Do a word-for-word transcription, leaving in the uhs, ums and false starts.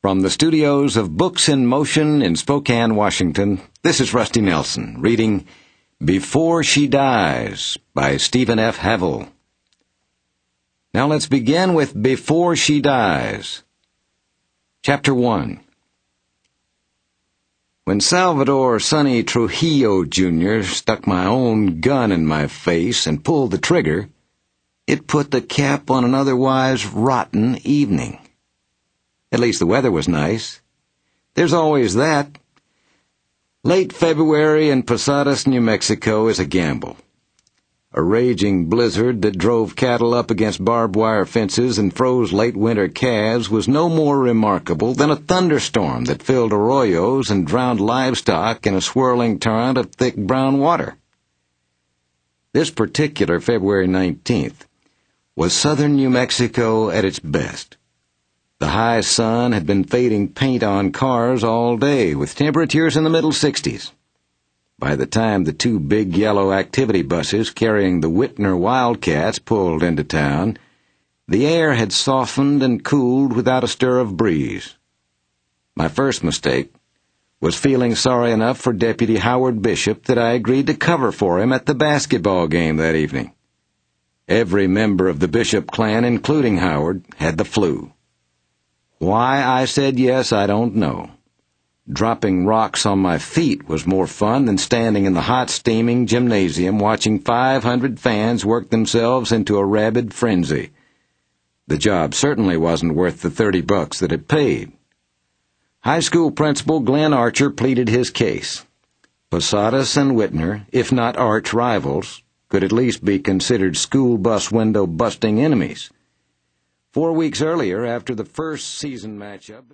From the studios of Books in Motion in Spokane, Washington, this is Rusty Nelson, reading Before She Dies by Stephen F. Havel. Now let's begin with Before She Dies. Chapter one. When Salvador Sonny Trujillo Junior stuck my own gun in my face and pulled the trigger, it put the cap on an otherwise rotten evening. At least the weather was nice. There's always that. Late February in Posadas, New Mexico is a gamble. A raging blizzard that drove cattle up against barbed wire fences and froze late winter calves was no more remarkable than a thunderstorm that filled arroyos and drowned livestock in a swirling torrent of thick brown water. This particular February nineteenth was southern New Mexico at its best. The high sun had been fading paint on cars all day, with temperatures in the middle sixties. By the time the two big yellow activity buses carrying the Whitner Wildcats pulled into town, the air had softened and cooled without a stir of breeze. My first mistake was feeling sorry enough for Deputy Howard Bishop that I agreed to cover for him at the basketball game that evening. Every member of the Bishop clan, including Howard, had the flu. Why I said yes, I don't know. Dropping rocks on my feet was more fun than standing in the hot, steaming gymnasium watching five hundred fans work themselves into a rabid frenzy. The job certainly wasn't worth the thirty bucks that it paid. High school principal Glenn Archer pleaded his case. Posadas and Whitner, if not arch rivals, could at least be considered school bus window busting enemies. Four weeks earlier, after the first season matchup